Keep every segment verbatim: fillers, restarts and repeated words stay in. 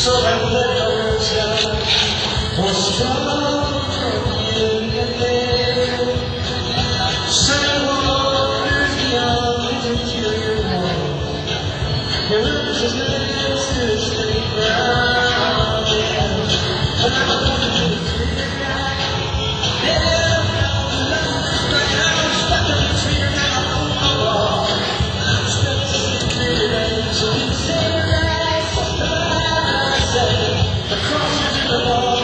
surrender for strong in there. Say what is beyond to kill your love. Here's his lips to stay ground. And I want to be free. Yeah, like I'm stuck in the tree now. I'm stuck in the tree. So you say right, something I say. The cross is in the wall.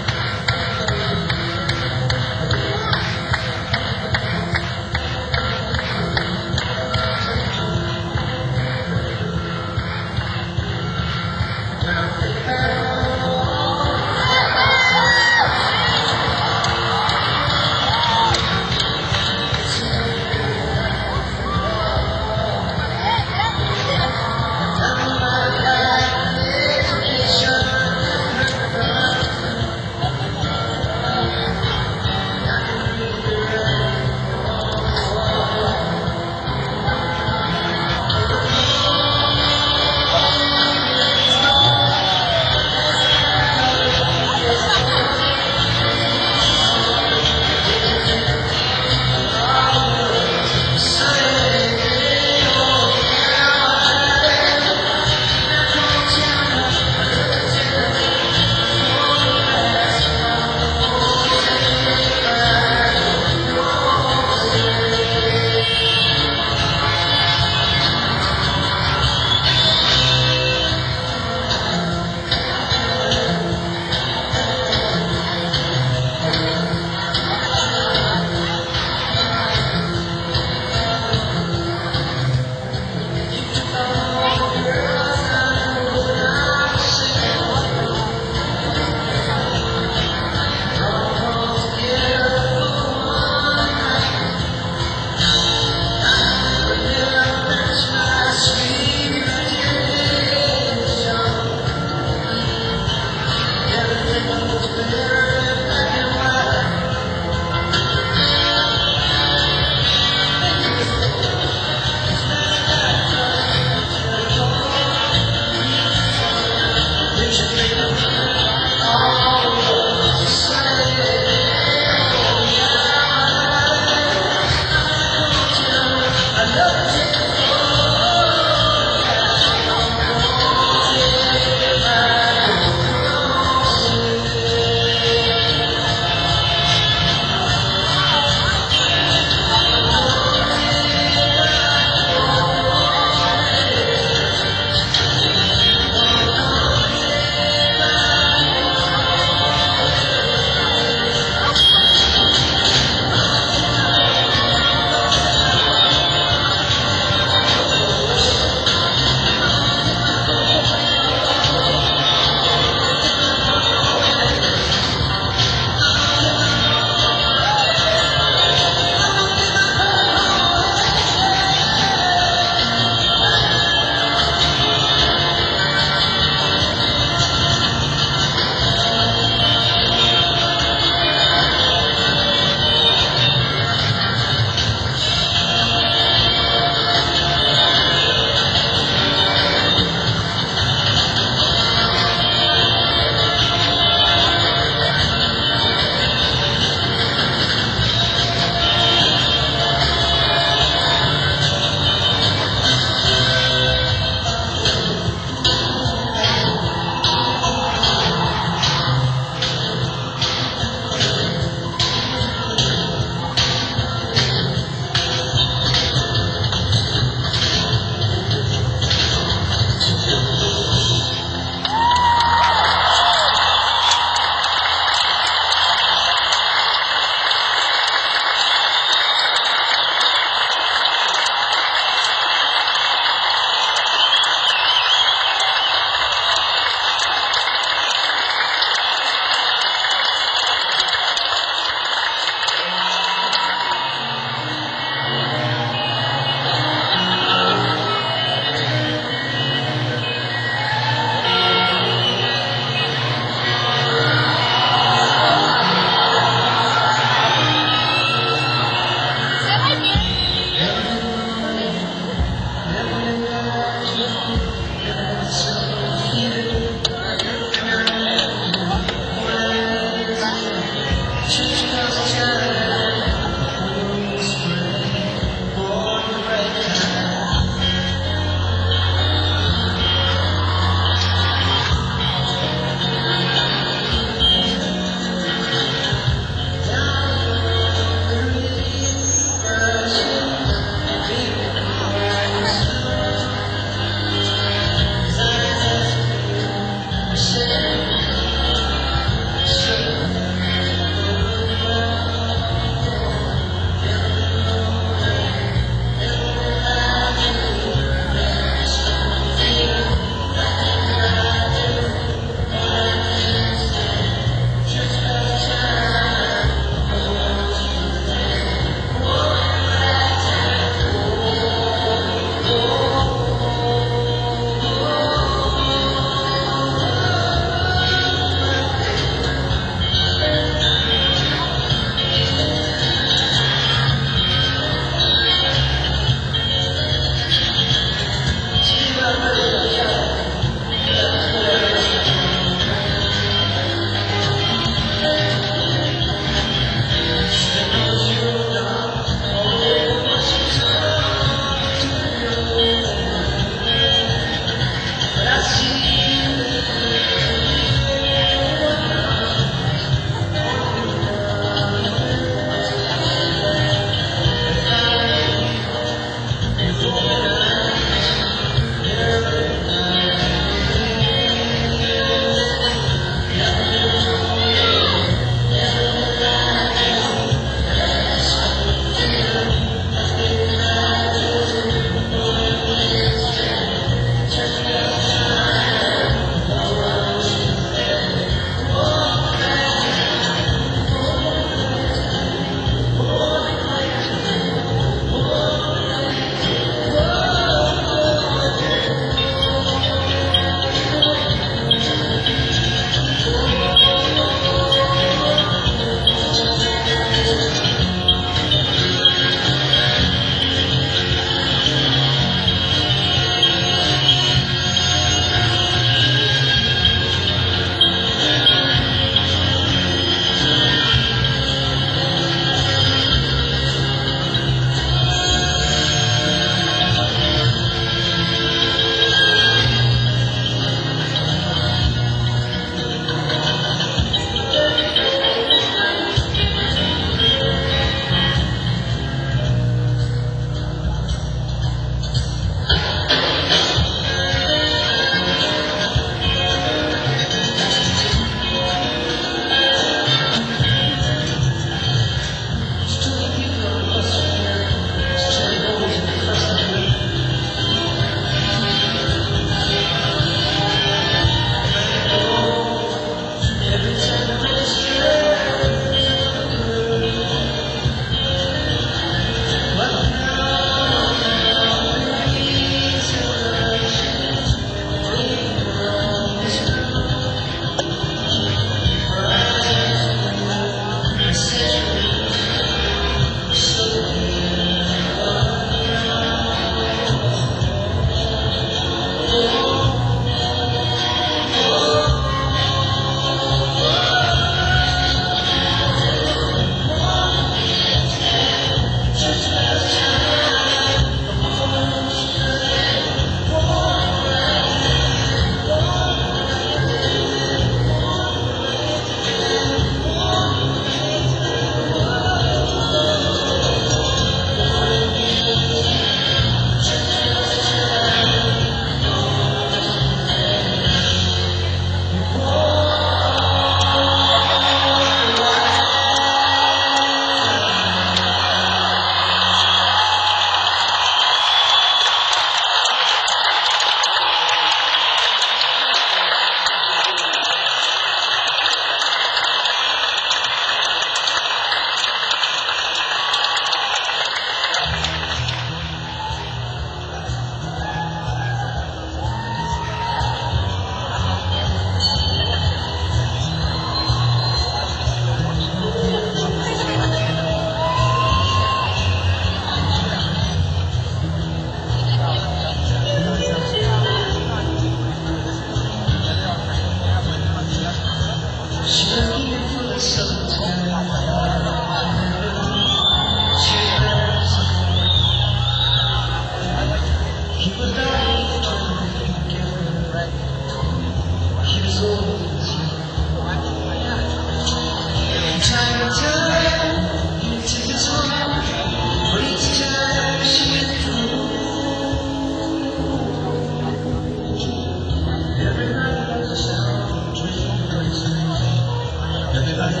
Everybody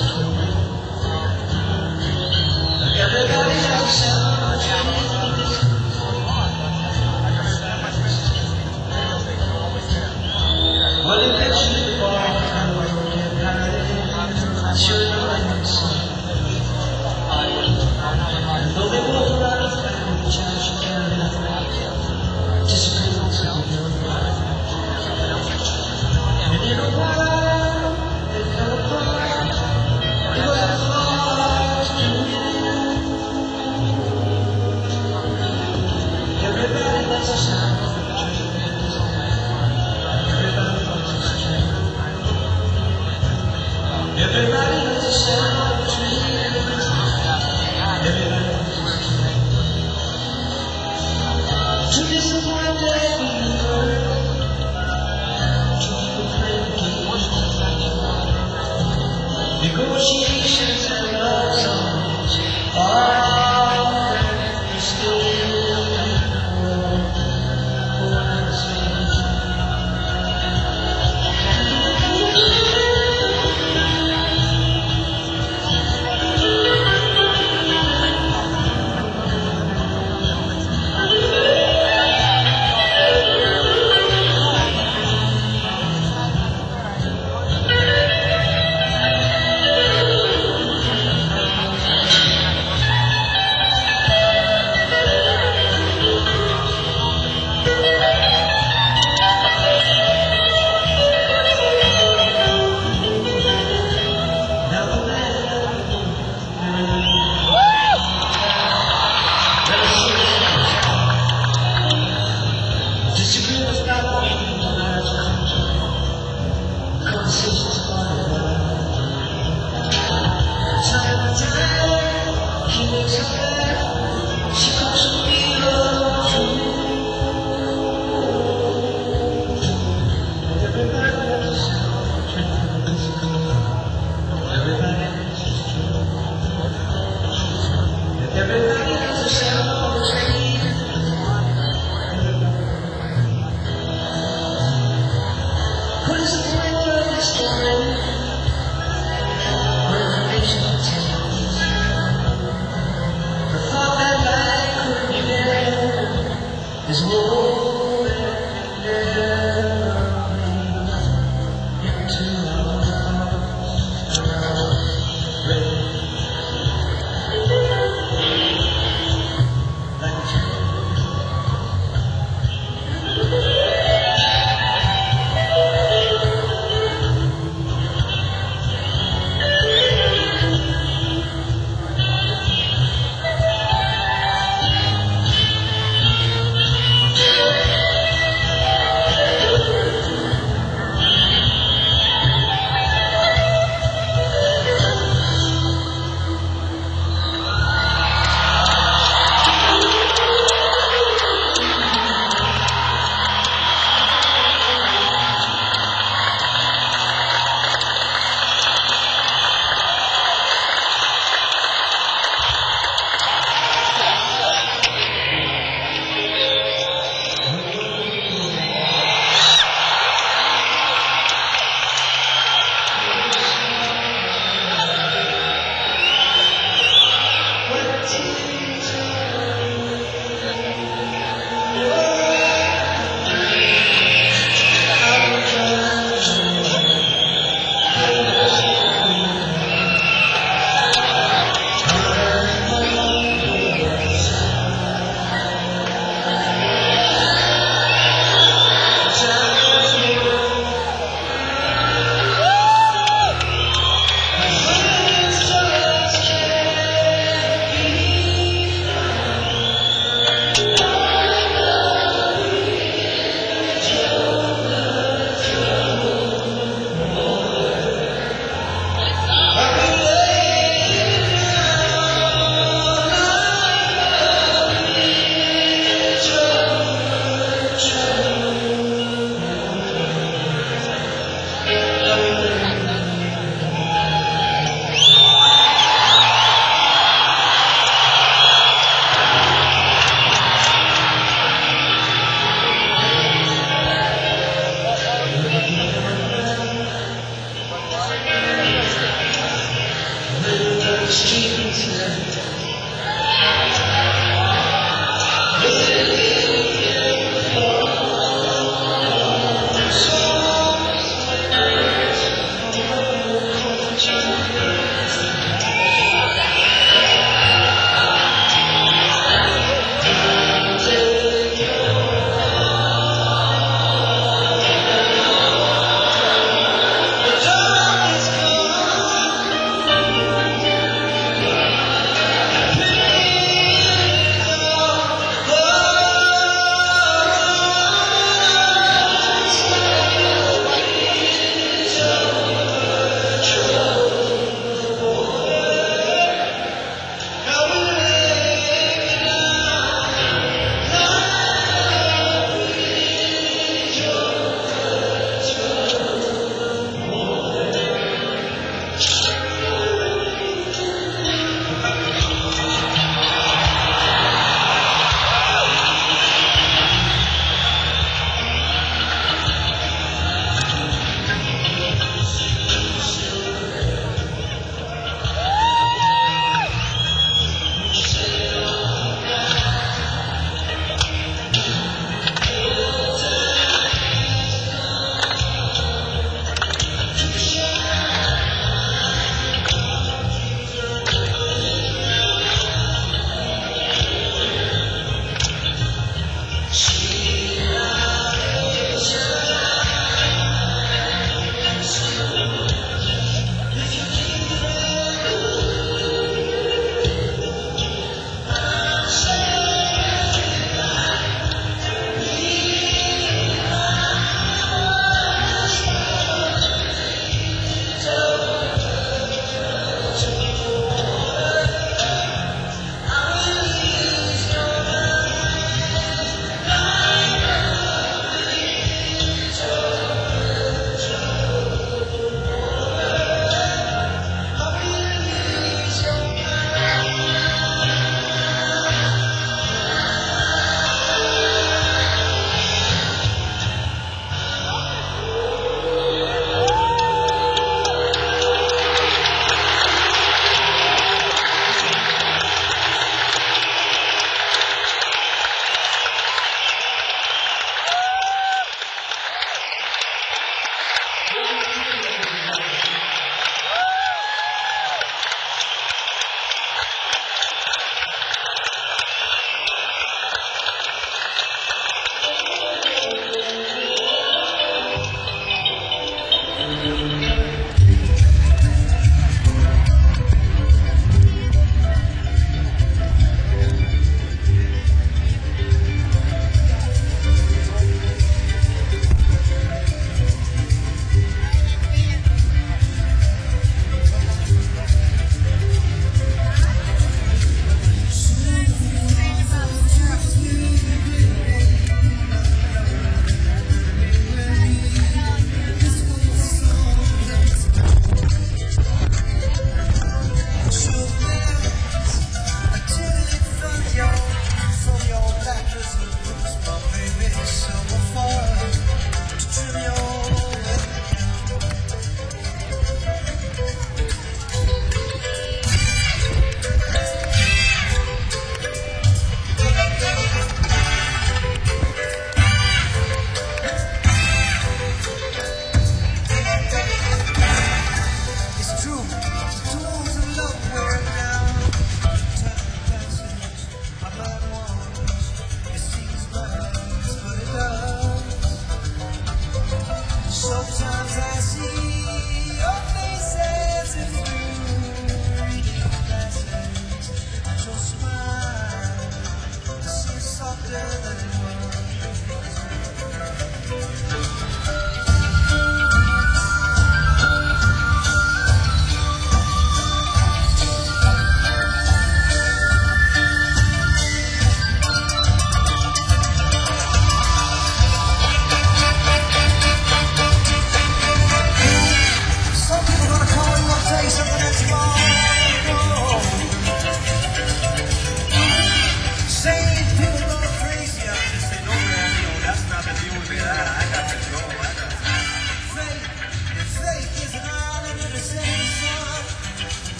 Everybody has some dreams. Well, you picture the bar and broken hearted. Sure, I'm and though they walk around a family church together, just feels so good. And in a while, they fell apart. It was hard to live. Everybody loves a sound of dreams. Everybody loves a dream. Everybody loves a sound of dreams. Everybody to disappoint every girl, to keep a playing game. Negotiations and love songs are still for us. street tonight.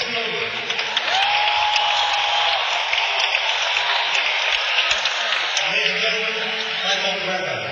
Michael Brecker.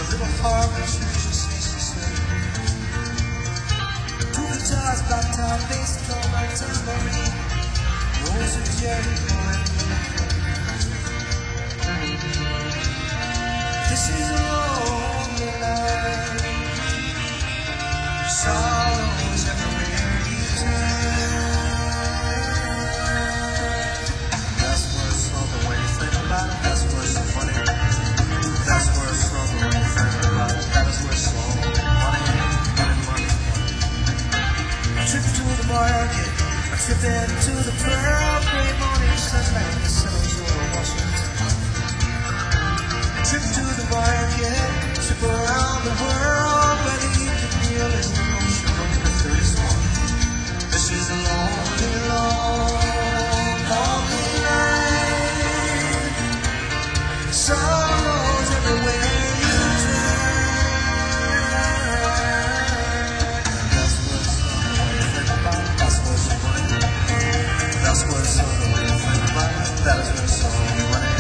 little harbor churches used to say. Two guitars, black top, bass, drum, and tambourine. Rose of Jericho and this is a lonely life. Sorrows everywhere you turn. That's what's from the way you think about it. That's what's so funny. That's what's from the way you think about it. That is what's so money, money, money, money. A trip to the market, a trip into the pearl gray morning sunlight that settles over Washington. A trip to the market, a trip around the world where the evening meal is the ocean of the thirty-one. This is a lonely, long, lonely night. Sorrows everywhere you turn. That's what's on the way you think about it. That's what's so funny. That's what's on the way you think about it. That is what's so funny.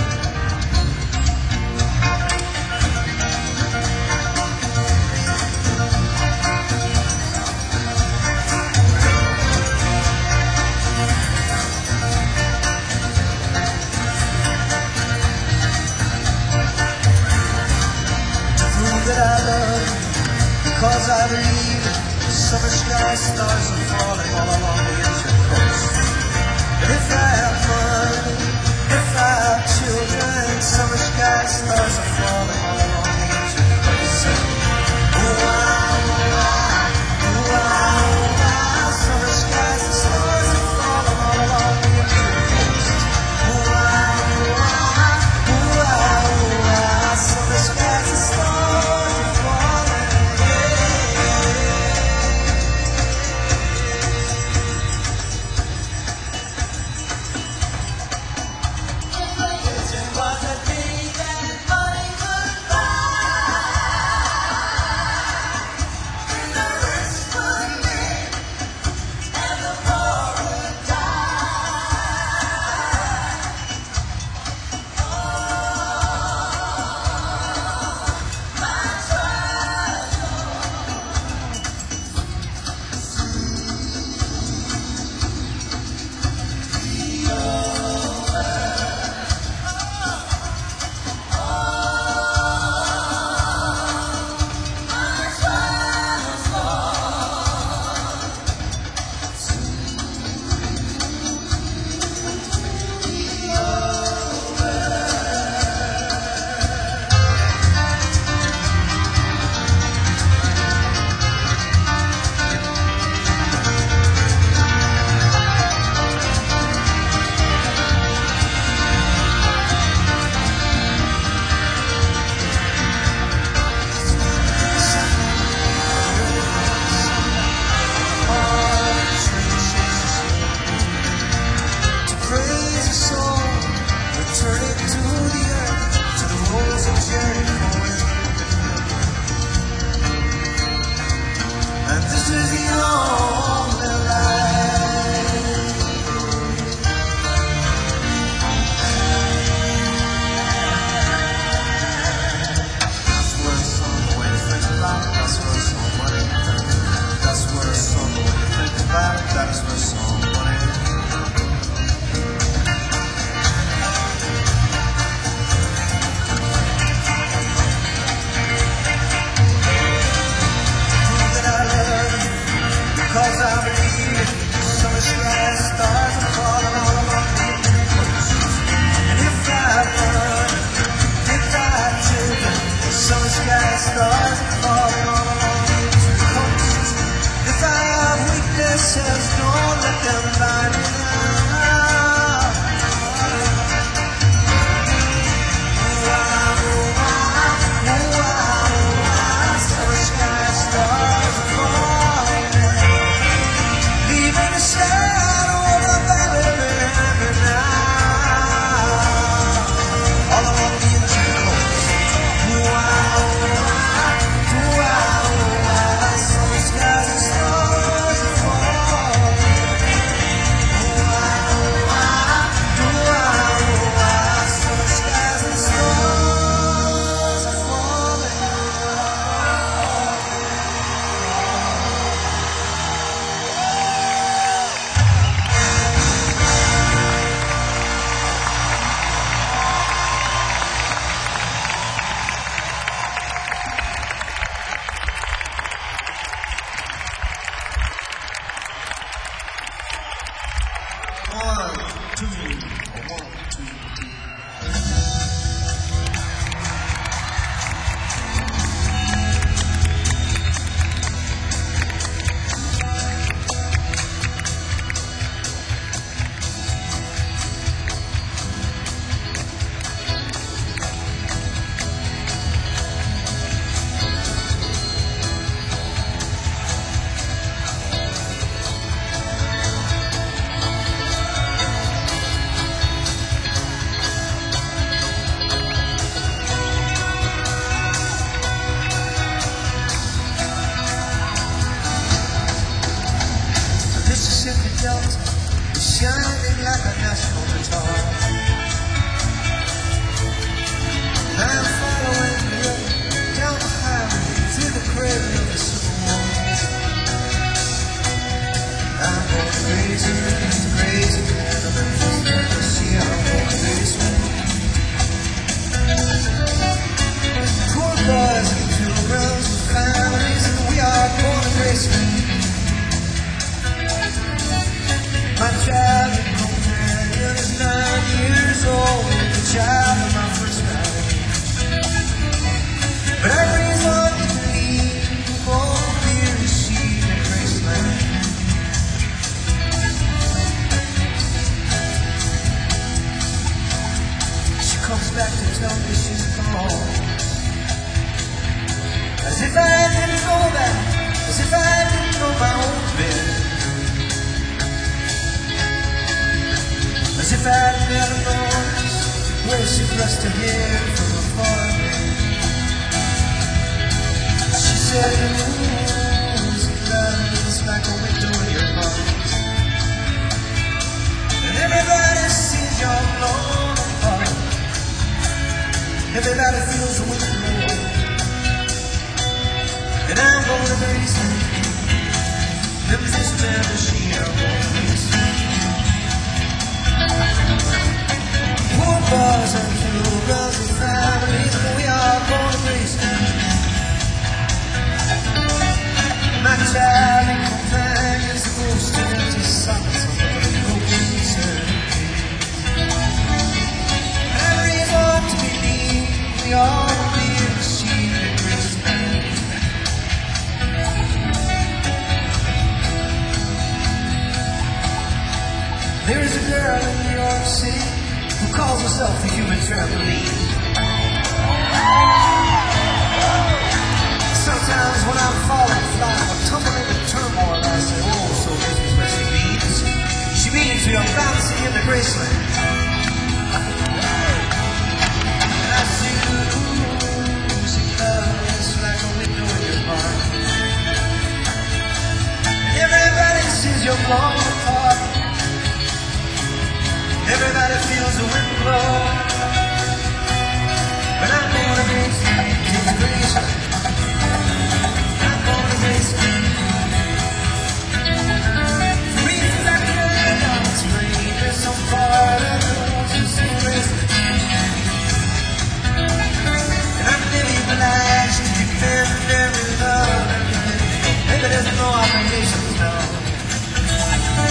That I love you, because I believe the summer sky stars are falling all along the ancient coast. And if I have money, if I have children, summer sky stars are falling all along the ancient coast. Oh, wow, oh, wow, oh, wow, oh, wow, summer skies and stars are falling all along the ancient coast. Oh, wow, oh, wow, oh, wow, oh, wow, summer skies and stars. Don't let them blind me shining like a national guitar. I'm following you down the highway through the cradle of the Civil War. I'm going crazy, crazy, man. I'm just never see how I'm going crazy. Poor boys and pilgrims and families, and we are born to Graceland. My traveling companion is nine years old, the child of my first marriage. But I raise on to believe all the beer received in Graceland. She comes back to tell me she's gone, as if I didn't know that, as if I didn't know my own bed. As if I'd never noticed where she brushed her hair from afar. She said, music, love is like a window in your heart, and everybody sees you're blown apart. Everybody feels the wind blow, and I'm going to Graceland. Memphis, Tennessee, I'm going to Graceland. Poor boys and pilgrims and families, and we are born to Graceland. My traveling companions, the ghost of empty sockets on the broken eternity. Every one to believe we all be received in Graceland. There is a girl in New York City who calls herself the human trampoline. Sometimes when I'm falling flat or tumbling in turmoil, I say, oh, so this is what she means. She means we are bouncing into Graceland. And I see music, love is like a window in your heart. Everybody sees you're blown apart. Everybody feels the wind blow, but I'm going to Graceland, to Graceland. I'm going to Graceland. For reasons I cannot explain, there's some part of the world to see Graceland. And I'm living obliged to defend every love, every day. Maybe there's no obligations now.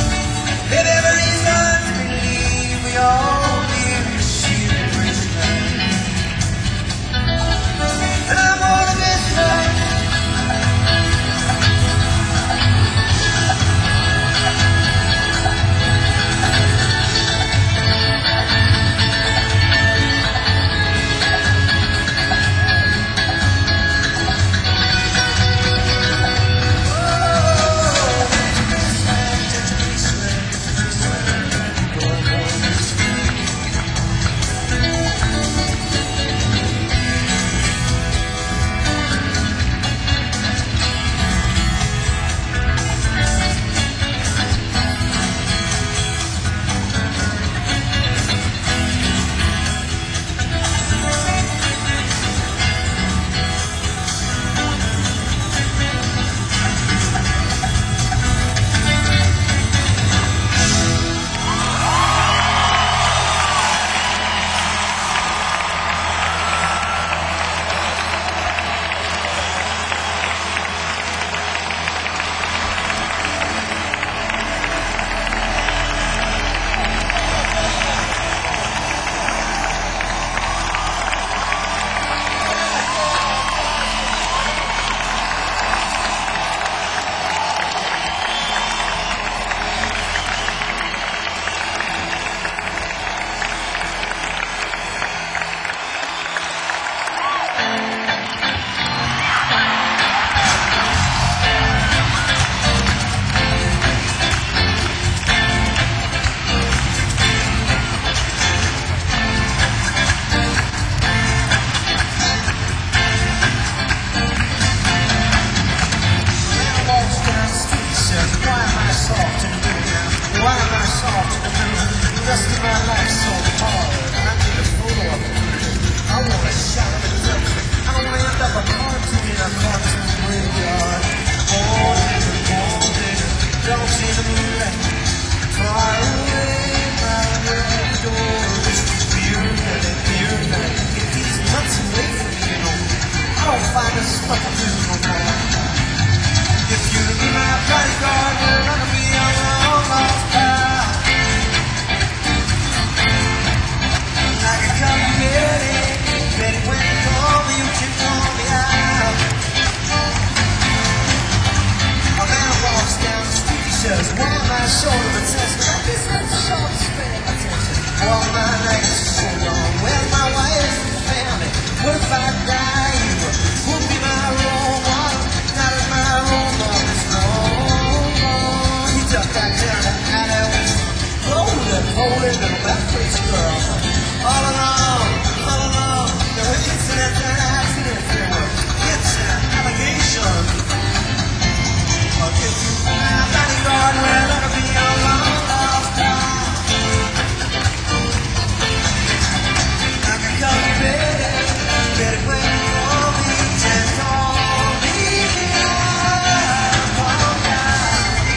rest of my life so hard. I need a photo of it. I want a shot of it. I don't want to end up a cartoon in a cartoon graveyard. Oh, nigga, oh, nigga, don't see the moonlight. Far away, my red doors. Beer night, beer night. Get these nuts away from me, you know. I don't find this stuff to do no more. If you be my bodyguard, you're gonna be a long lost pal. I can come and get it. Betty, when you call me, you can call me out. A man walks down the street, he says, why am I short of attention? I guess that's a short span of attention. All my nights are so long. Where's my wife and family? What if I die? Who'll be my role model? Not as my role model is no more. He ducked back down the alley. Rolling, rolling, little black-faced girl. All along, all along, there were incidents and accidents. There were hits and allegations. But if you my bodyguard, well, that'll be a long lost time. I can call you Betty, Betty when you call me, just call me out, call me out.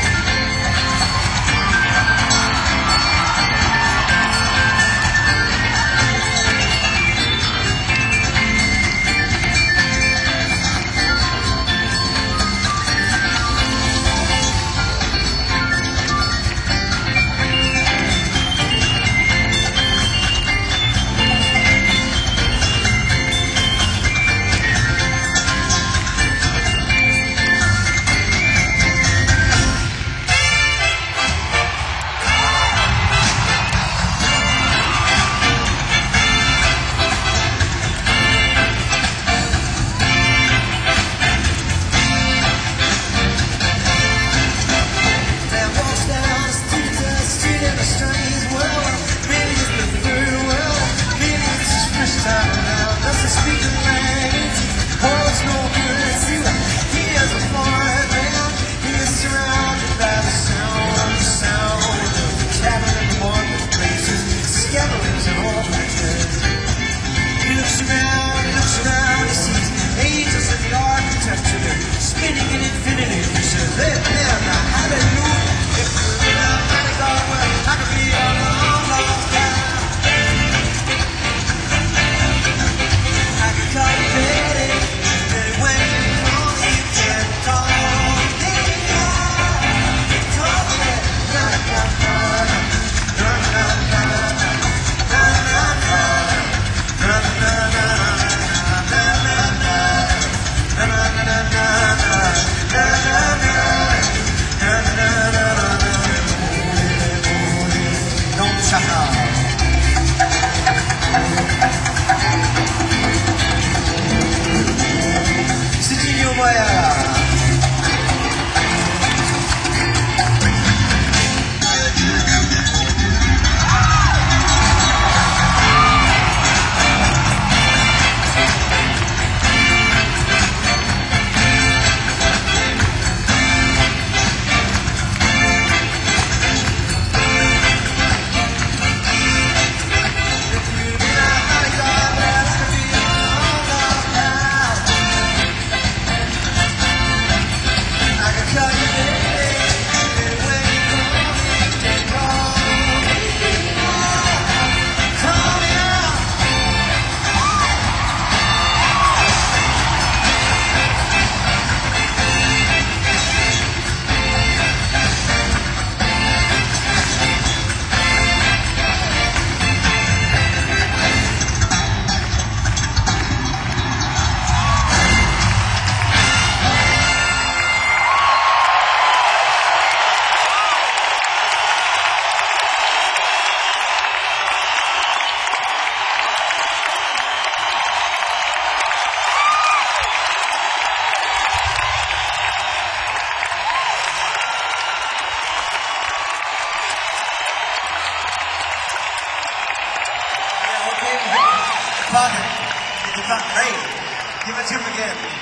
Pocket. You got great. Give it to him again.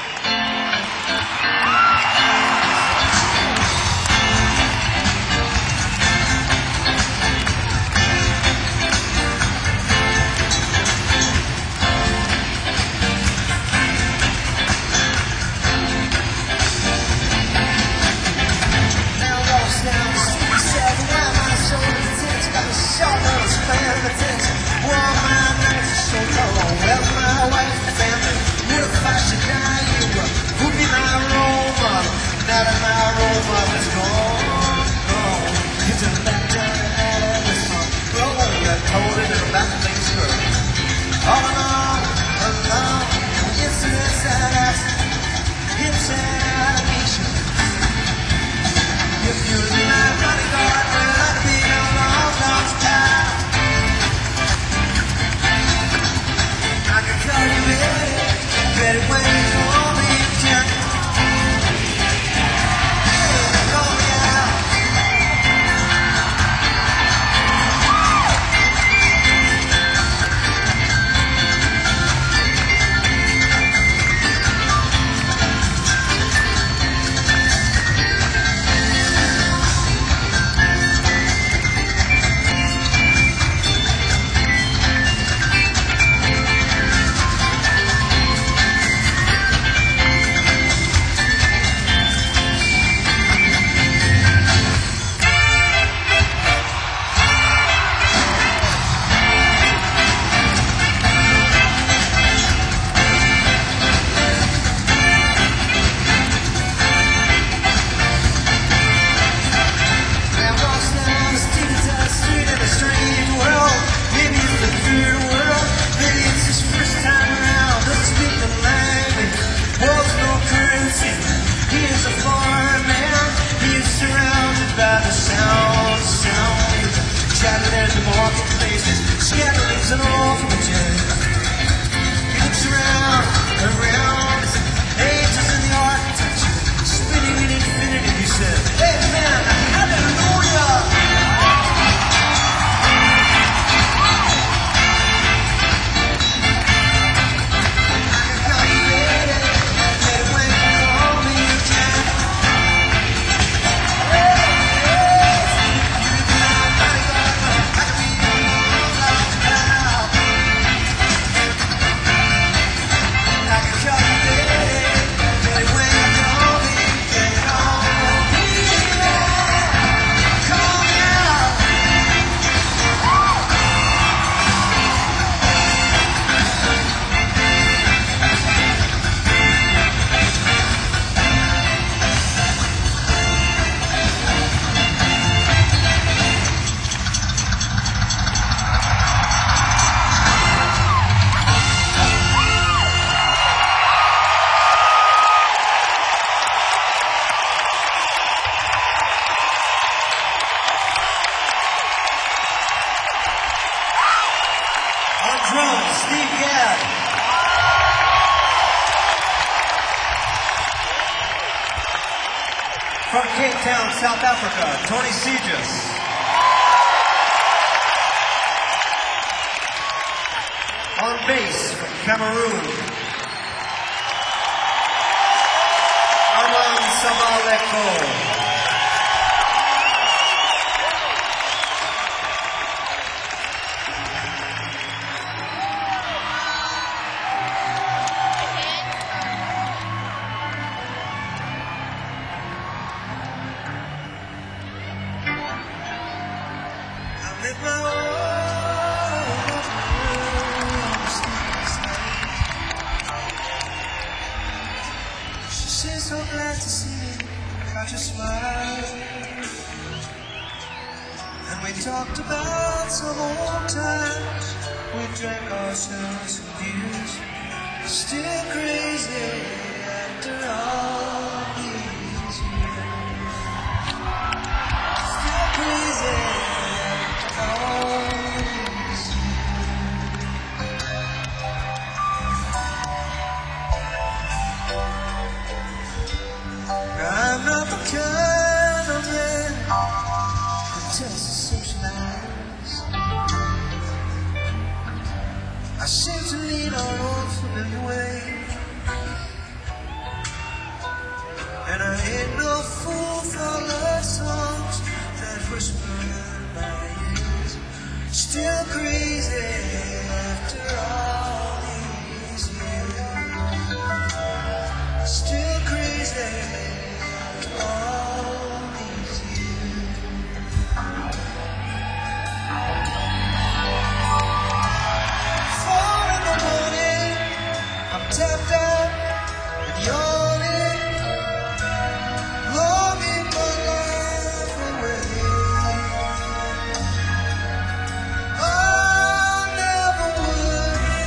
an orphanage. He looks around, around, angels in the architecture, spinning in infinity. He said, Amen, hallelujah. Drums, Steve Gadd. From Cape Town, South Africa, Tony Segis. On bass from Cameroon, Arman Sabaleko. She's so glad to see me, caught your smile. And we talked about some old times. We drank ourselves some beers. Still crazy after all these years. Still crazy after all these years. I'm not the kind of man who tends to socialize. I seem to lean on old familiar ways, and I ain't no fool for love songs that whisper in my ears. Still crazy after all these years. Still crazy. Tapped out and yawning, longing my life away. I never would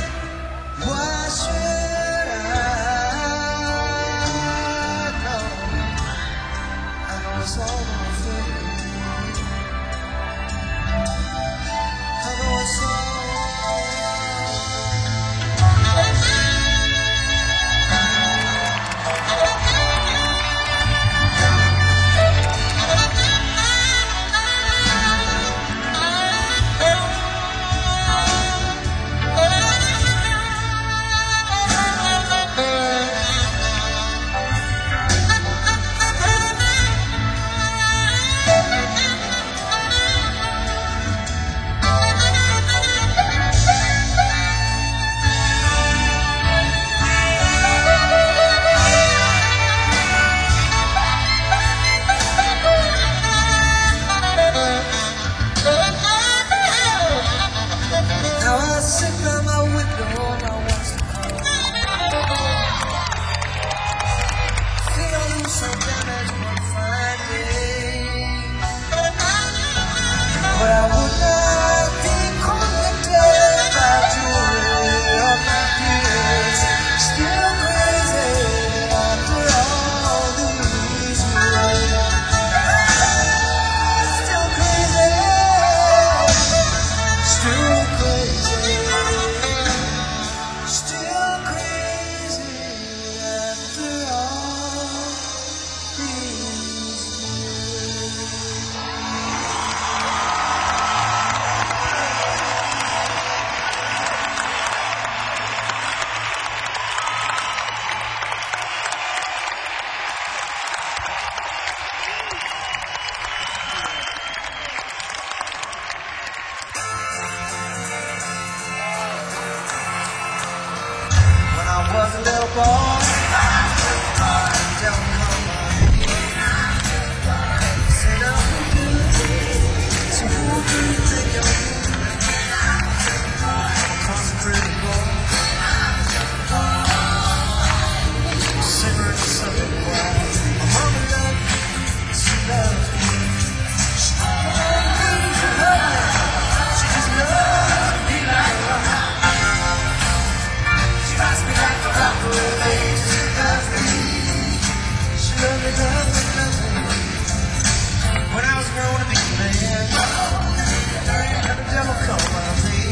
grown to be a man. And the devil come my way.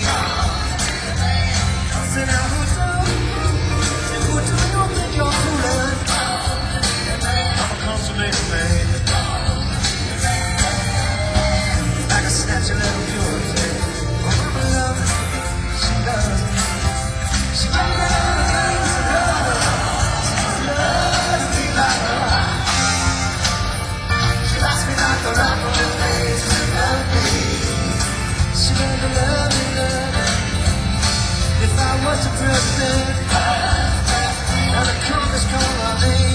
I said, now who do, who do you think you're fooling? I'm a consummated man. I can snatch a little purity. Oh, my love, she does. She does. She loves me like a rock. She rocks me like a rock on the face. She loves me. She loves me, love me, love me. If I was the president, and the Congress called my name,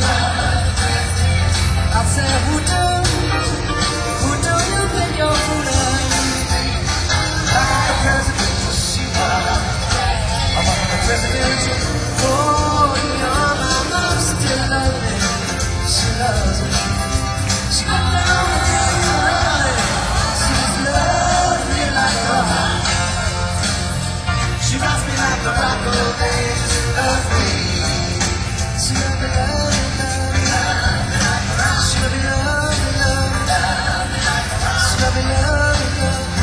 I'd say, who do, who do you think you're fooling? I'm not the president, she was. I'm not the president, oh, your mama still loves me. She loves me. She loves me. She just loves me like a rock. She rocks me like a rock all day. She loves me. She loves me, love me, love me. She loves me, love me, love me. She loves me, love me, love me.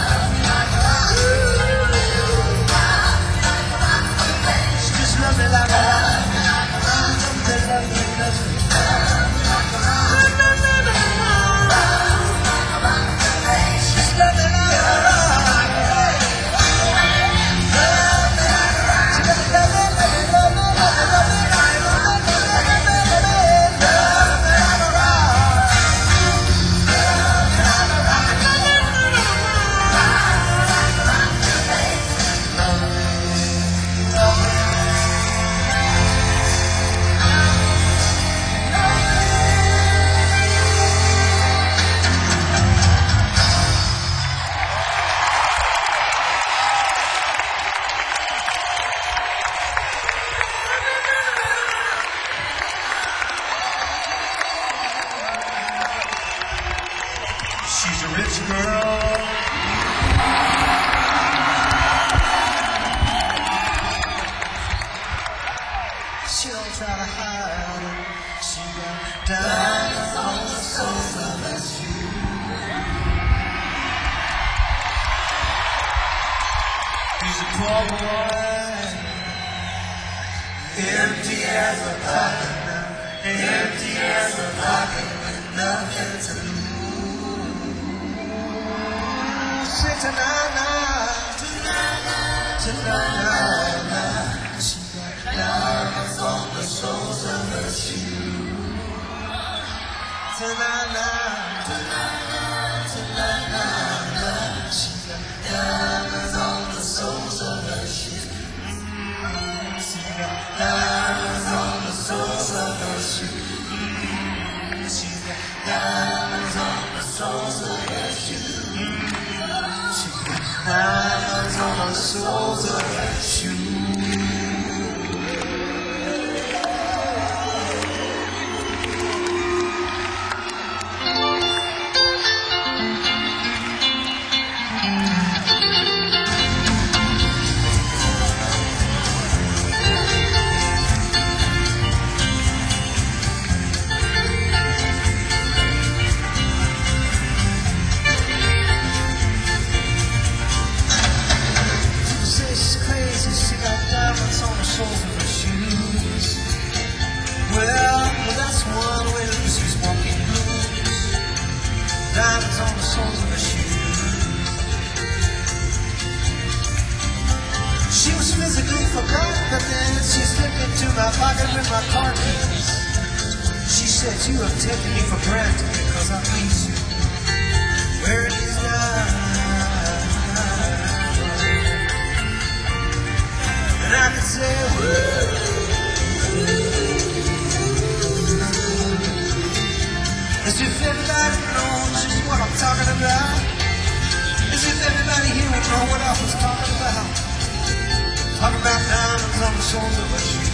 She just loves me like a rock. She loves me, love me, love me. She's a rich girl. She don't try to hide it. She got diamonds on the soles of her shoes. He's a poor boy, empty as a pocket, empty as a pocket with nothing to lose. Tonight, tonight, tonight, tonight, she got diamonds on the soles of her shoes. Tonight, tonight, tonight, she got diamonds on the soles of her shoes. She got diamonds on the soles of her shoes. She got diamonds on the soles of her shoes. Diamonds on the soles of her shoes. Diamonds on the soles of her shoes. She was physically forgotten, but then she slipped into my pocket with my car keys. She said, you have taken me for granted because I please you. Where it is now. And I could say, woo. As if everybody knows just what I'm talking about. As if everybody here would know what I was talking about. Talking about diamonds on the soles of her shoes.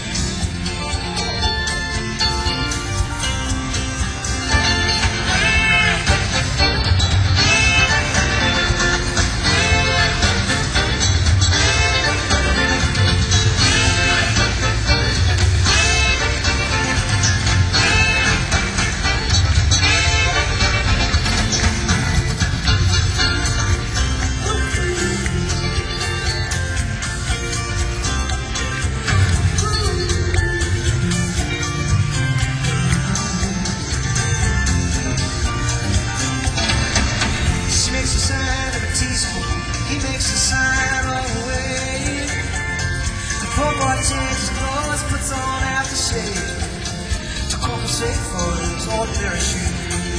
safe for his ordinary shoes.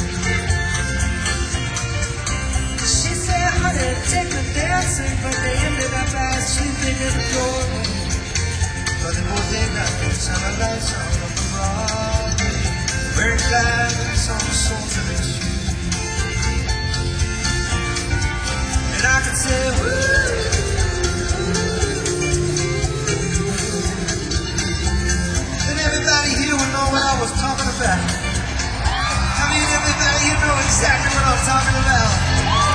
She said, honey, take me dancing, but they ended up as sleeping in the doorway. But they both did not get summer lights on the Broadway, wearing diamonds on the soles of their shoes. And I could say, woo. Everybody here will know what I was talking about. I mean, everybody here know exactly what I'm talking about.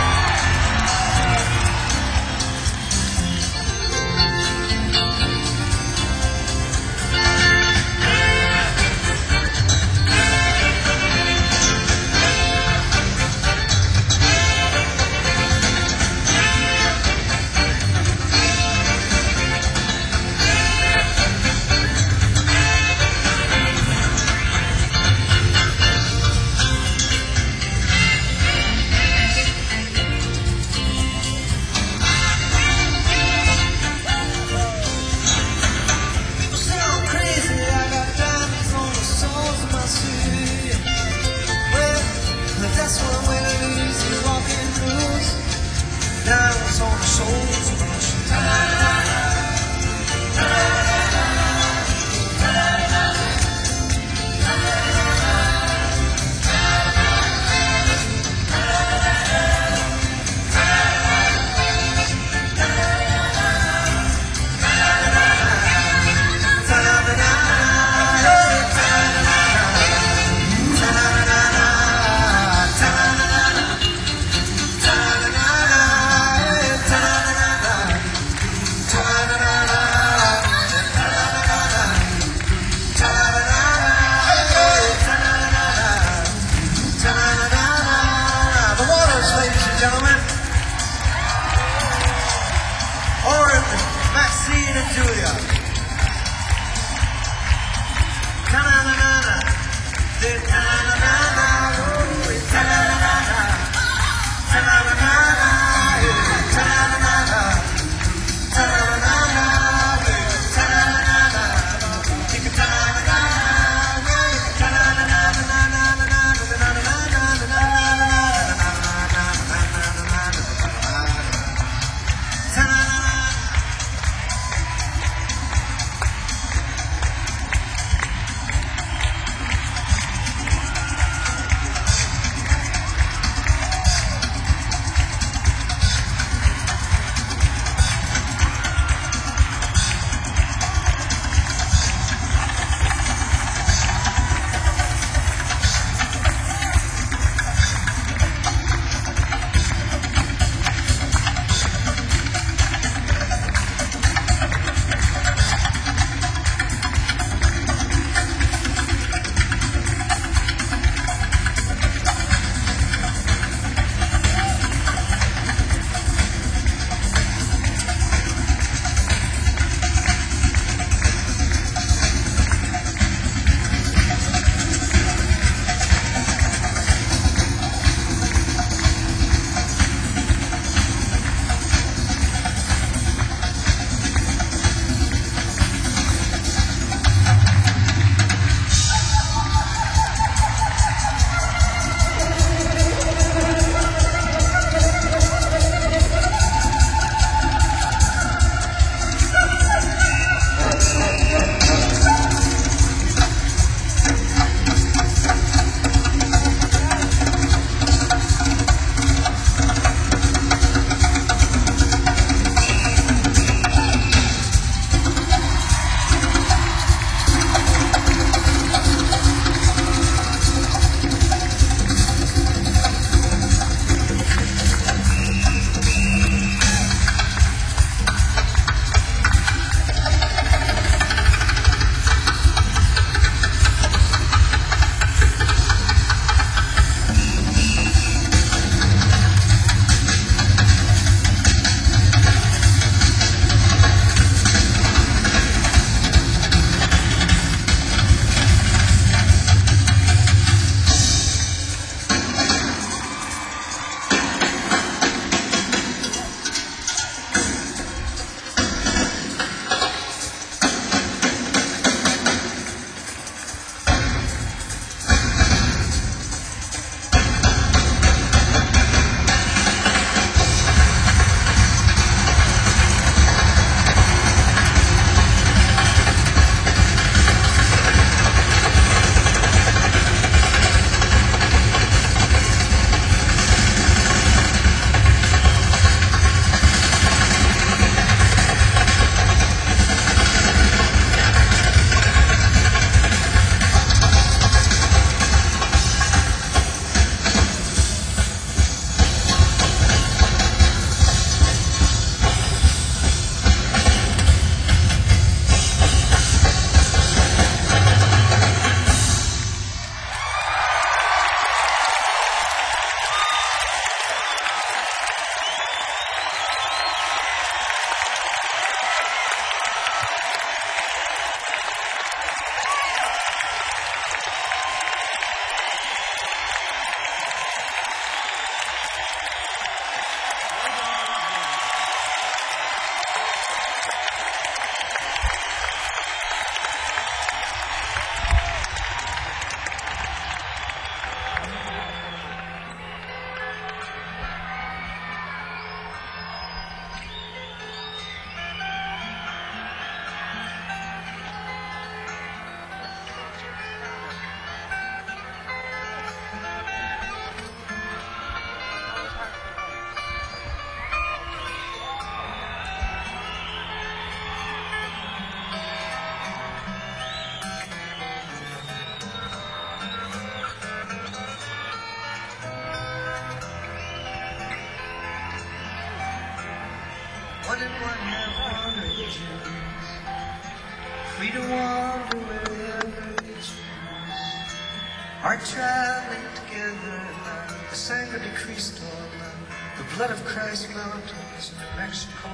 Jews, free to wander wherever they choose, are traveling together now. The sangre de Cristo, the blood of Christ mountains in Mexico.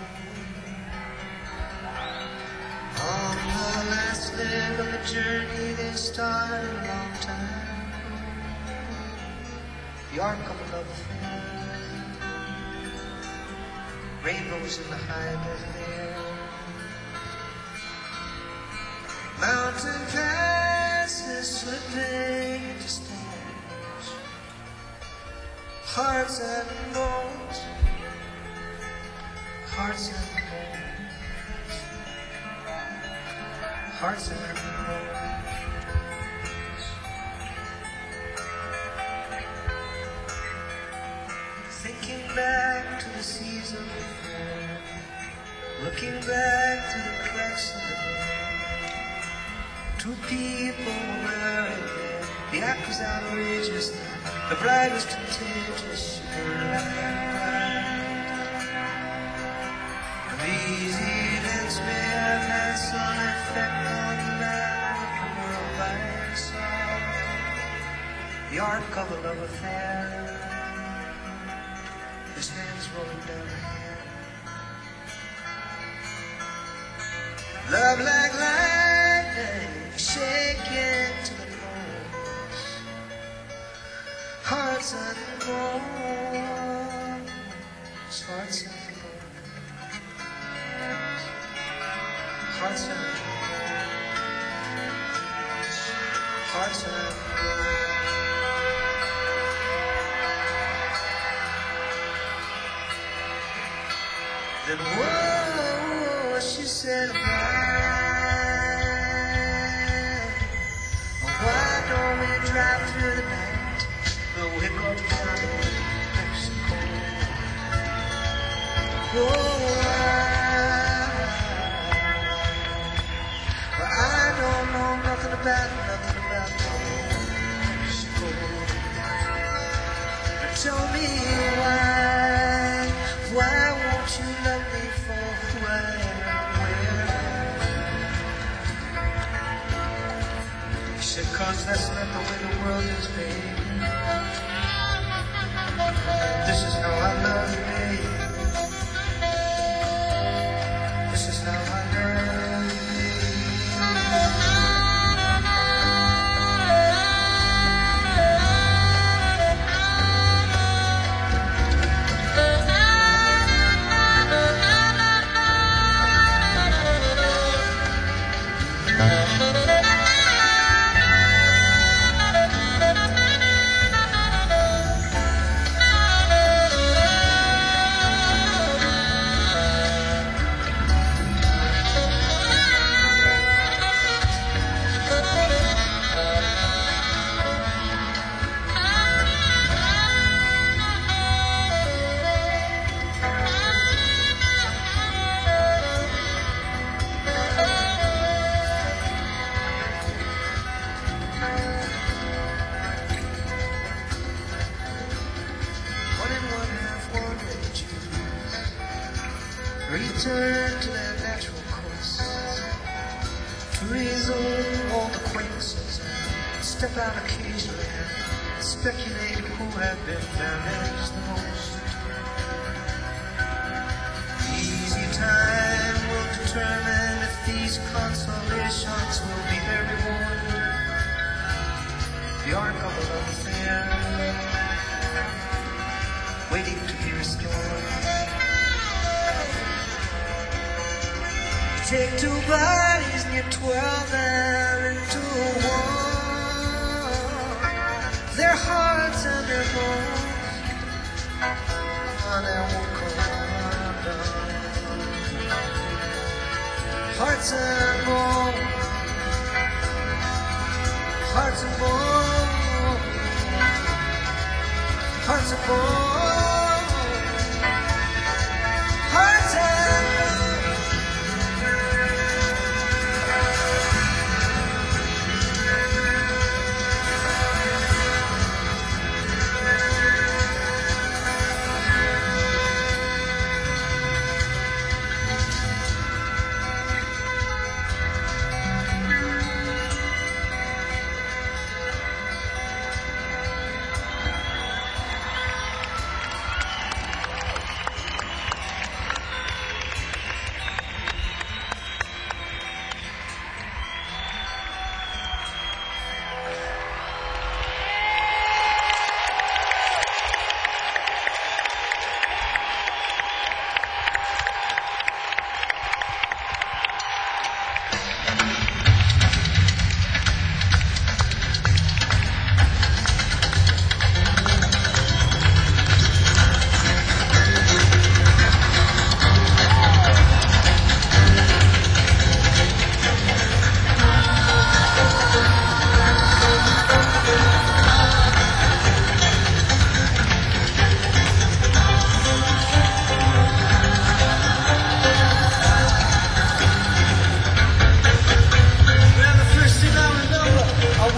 On the last leg of the journey they started a long time ago, the Ark of Love affair, rainbows in the high desert air, mountain passes slipping into stars, hearts and bones, hearts and bones. Hearts and bones. Thinking back to the season before, looking back to the cracks of the door. Two people were married there. The act was outrageous. The bride was contagious. She burned like fire. These events may have had some effect on the man of the world I saw. The Ark of a love affair. His hands rolling down her hair. Love like lightning, shaking to the bones. Hearts and bones. Hearts and bones. Hearts and bones, hearts and bones. Then whoa, she said, why, why don't we drive through the night, the Hickory County, Mexico? Oh, I don't know nothing about, nothing about Mexico. Tell me why, why won't you love me for who I am? He said, cause that's not the way the world is, baby. This is how I love you, baby. This is how I love you. Return to their natural course, to resume old acquaintances, step out occasionally and speculate who have been damaged the most. Easy time will determine if these consolations will be their reward. The Ark of a love affair, waiting to be restored. Take two bodies and you twirl them into one. Their hearts and their bones, and they won't come undone. Hearts and bones, hearts and bones, hearts and bones, hearts and bones.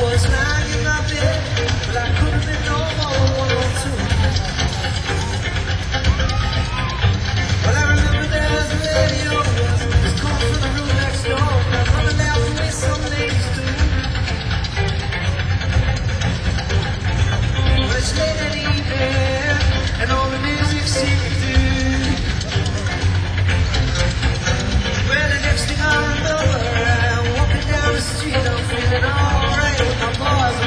was lying in my bed, but I couldn't be no more one or two. Well, I remember there was a radio, it was calling from the room next door. Now running out the way some ladies do. Well, it's late at evening, and all the music seemed to do. Well, the next thing I remember, I'm walking down the street, I'm feeling alright with my boys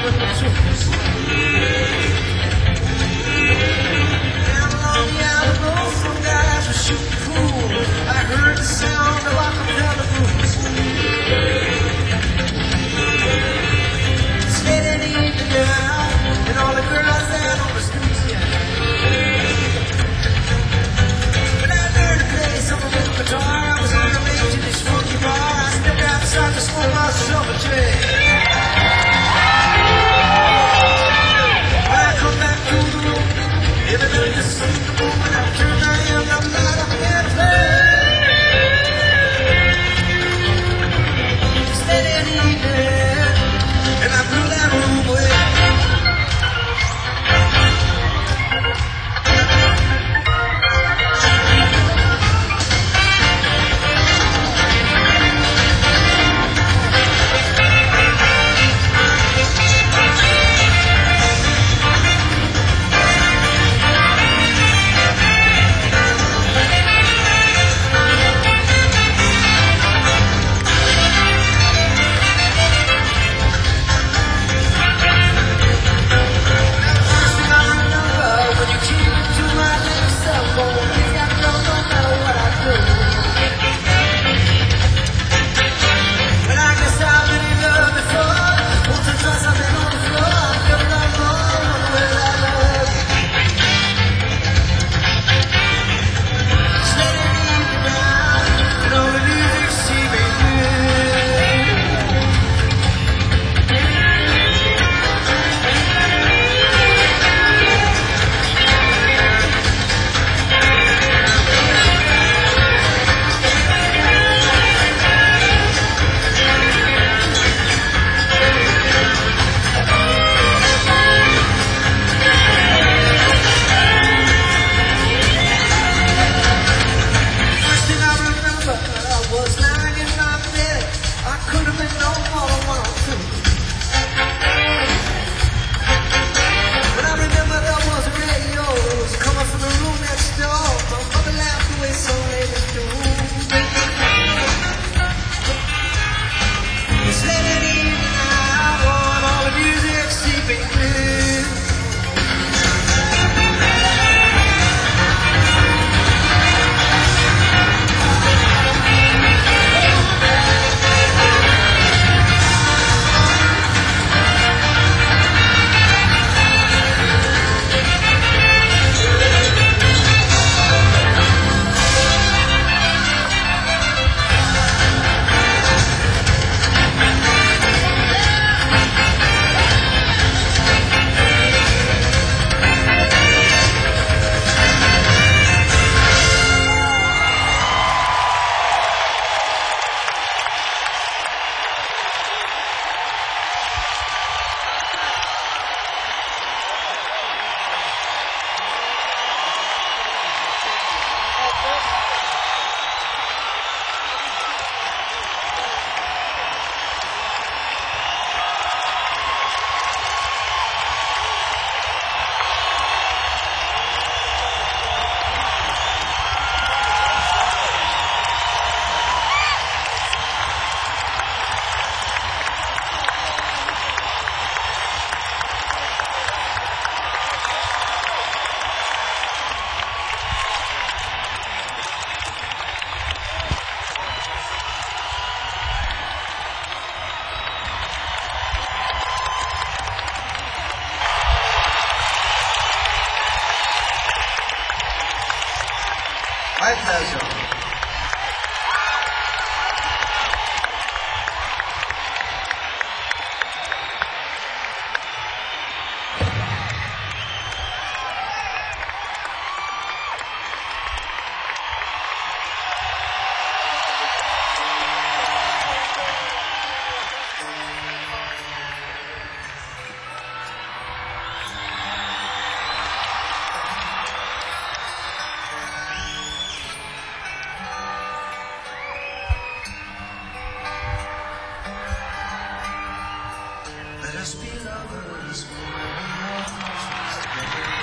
lovers will marry our fortunes together.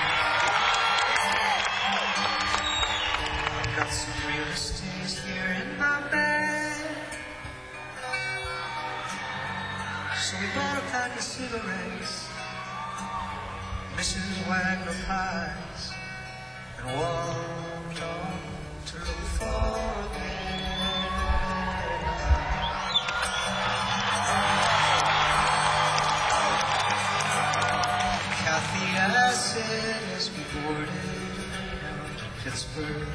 Got some real estate here in my bag, so we bought a pack of cigarettes, Missus Wagner pies, and walked on to look for a Kathy, I said as we boarded down to Pittsburgh,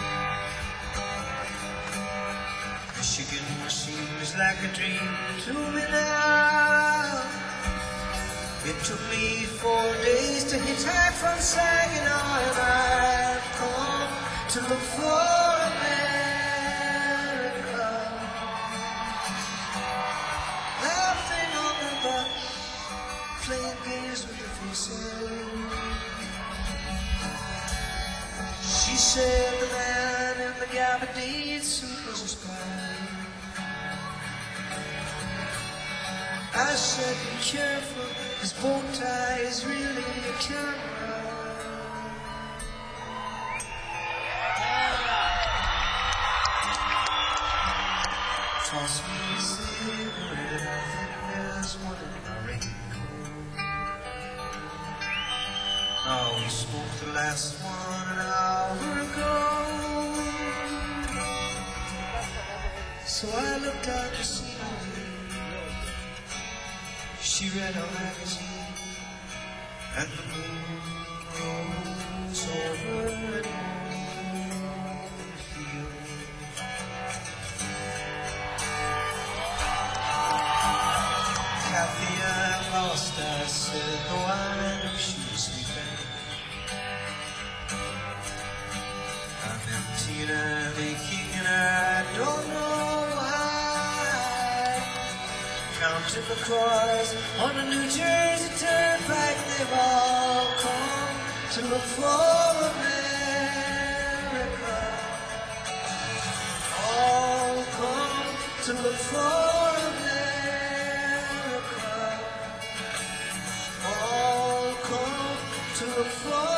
Michigan seems like a dream to me now. It took me four days to hitchhike from Saginaw, and I've come to look for America. Laughing on the bus, playing games with the faces. She said the man in the gabardine suit was a spy. I said be careful, his bow tie is really a camera. Toss me a cigarette, I think there's one in my raincoat. Oh, we smoked the last one an hour ago. So I looked out to see her. She read our magazine, and the moon rose over an open field. Kathy, I'm lost, I said, though I know she was sleeping. I'm empty and I'm aching, and I don't know why. Counting the cars on the New Jersey Turnpike, they've all come to look for America. All come to look for America. All come to look for America.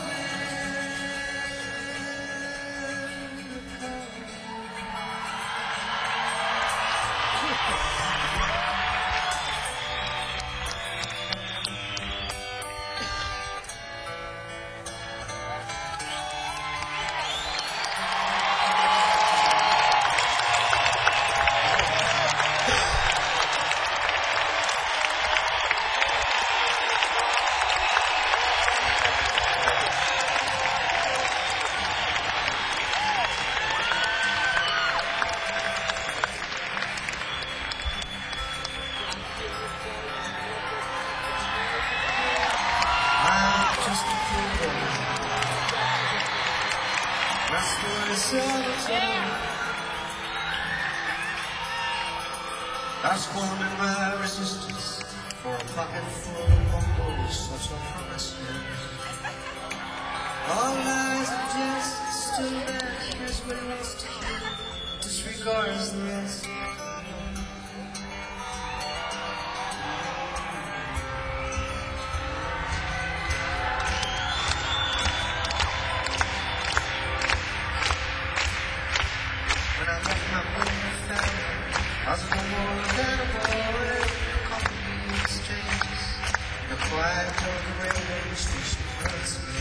I squandered my resistance for a pocket full of bumbles, such a promise. All lies and jest, still man hears what he wants to hear, disregards the rest. When I left my brother family, I was no more than a boy, company of strangers, in the quiet of the railway station hurts me.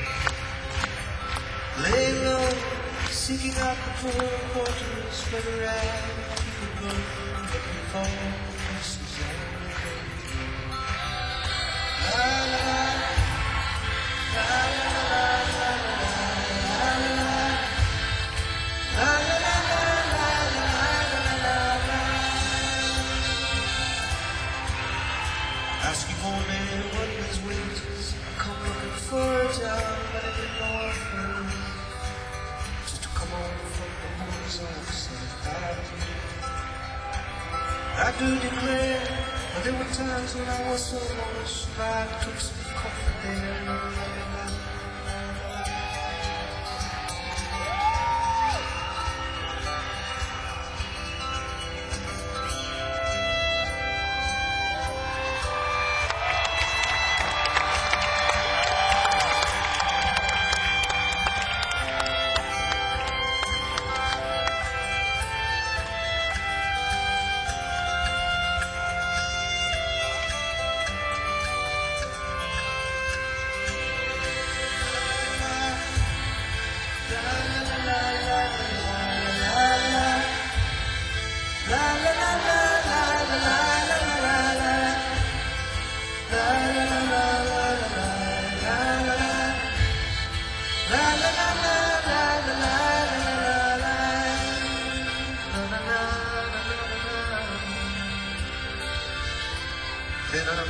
Laying low, seeking out the poor quarters where the rag people go, looking for places I can go. La la la, la la la, la la la, la la la. Asking for me what his wages, come looking for a job, but I didn't know at first. Just to come home from the movies on Saturday. I do declare, but there were times when I was so lost, I took some comfort there.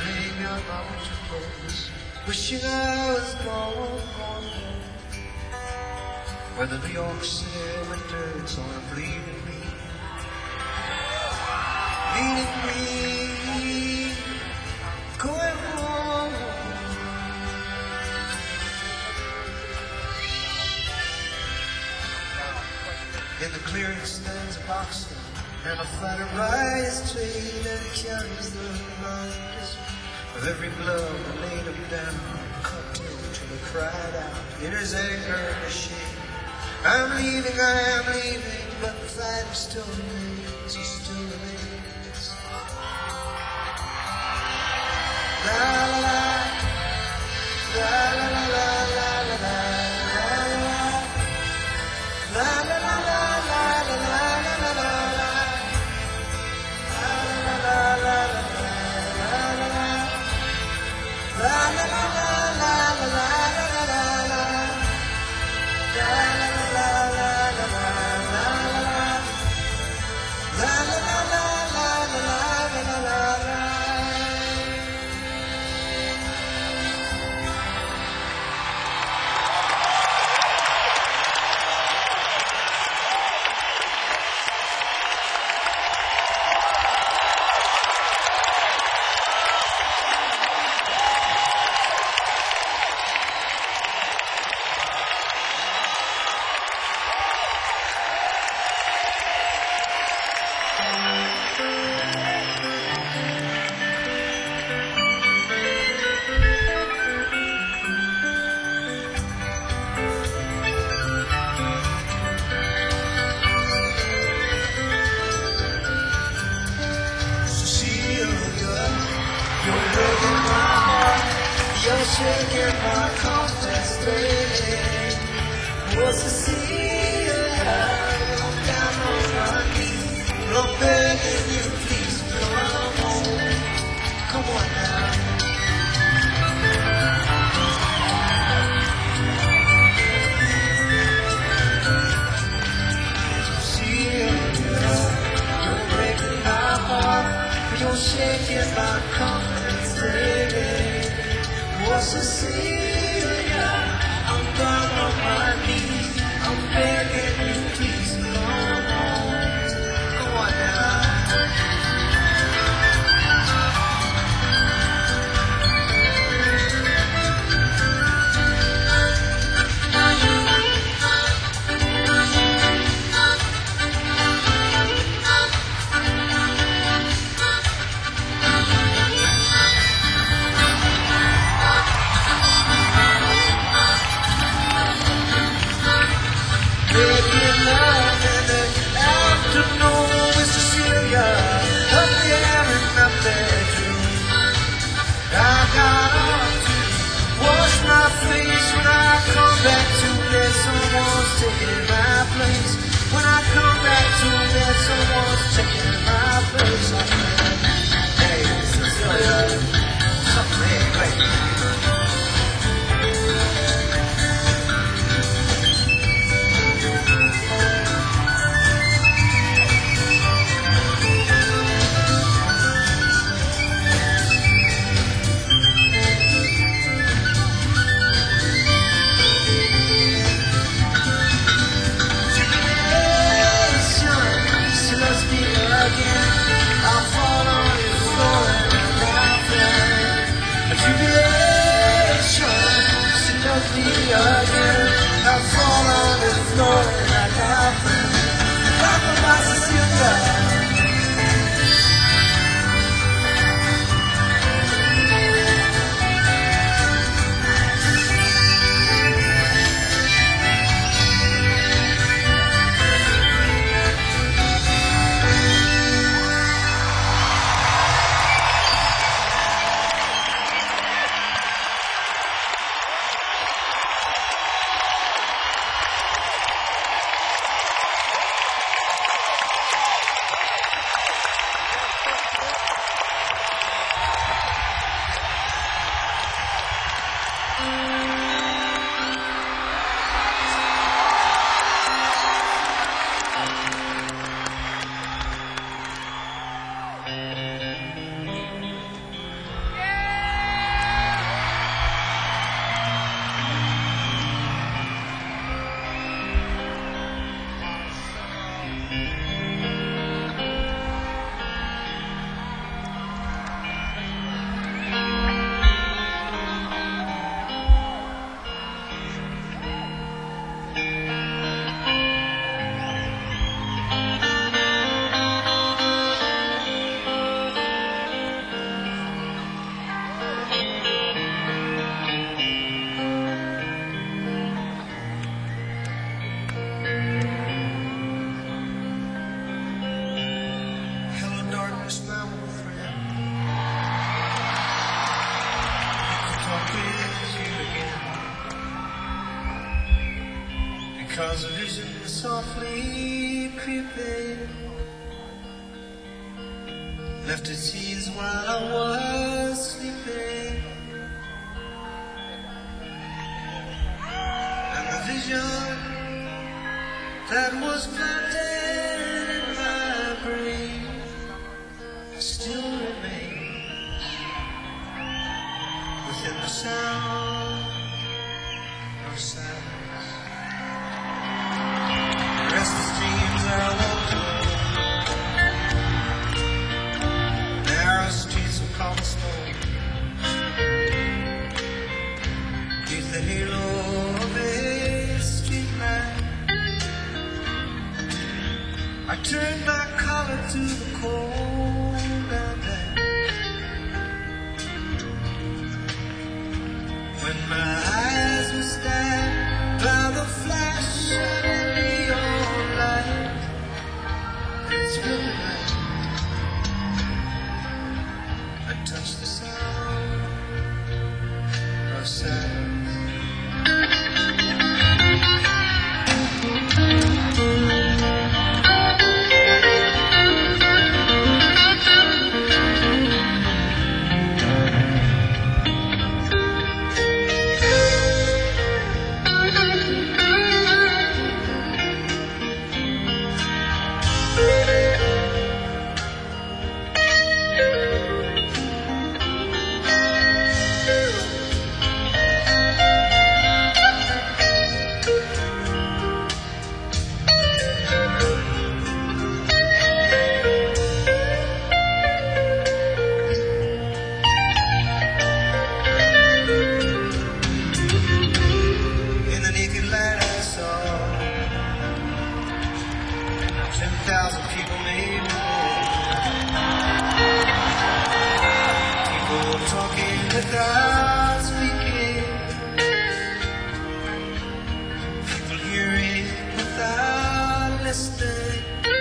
graveyard my winter clothes, wishing I was gone, gone, gone. Where the New York City winters are bleeding me, bleeding me, going home. In the clearing stands a boxer and a fighter rides train, and he carries the reminders of every blow that laid him down, cut him till he cried out in his anger and shame. I'm leaving, I am leaving, but the fighter still remains, he still remains. La la la, la la la la la la la, la la la la la la la la la la, la la la la la shaking my confidence, baby. What's the secret? I'm down on my knees, I'm begging you, please come home. Come on now. See you, you're breaking my heart, you're shaking my confidence, baby. What's the secret? I'm down on my knees, I'm begging you, please come home. Come on now. Taking my place. When I come back to that, someone's taking my place. Hey, this is uh, something really great. I fall on the floor and I laugh. Laugh about Cecilia. because a vision was softly creeping, left its seeds while I was sleeping, and the vision that was planted in my brain still remains within the sound of silence. Restless dreams are walking narrow streets of cobblestone, beneath the halo of a street lamp. I turned my collar to the cold and damp. When my eyes were stabbed by the flash of a neon light, it's midnight. I touched the sound of silence. Ten thousand people made people talking without speaking, people hearing without listening,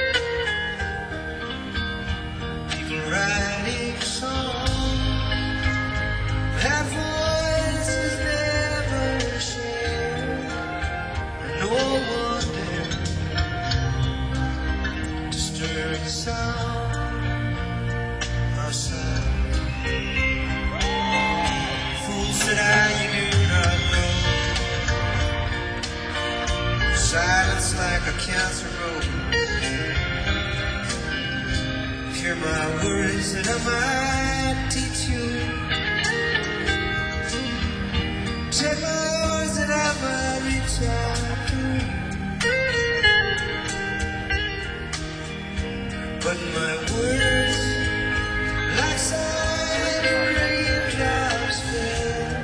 people writing songs that voices never shared, and no one dared disturb the sound of silence. Fool, said I, you do not know. Silence like a cancer road. Hear my words that I might teach you. Take my words that I might reach out to you. But my words, like silent raindrops, fell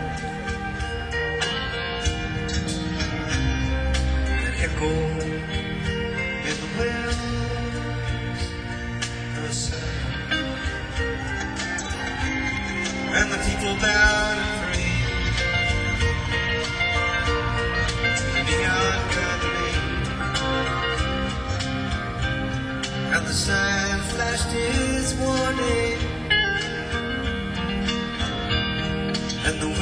and echoed in the wells of sound. And the people bowed and prayed to the neon gathering, and the sign flashed its warning, and the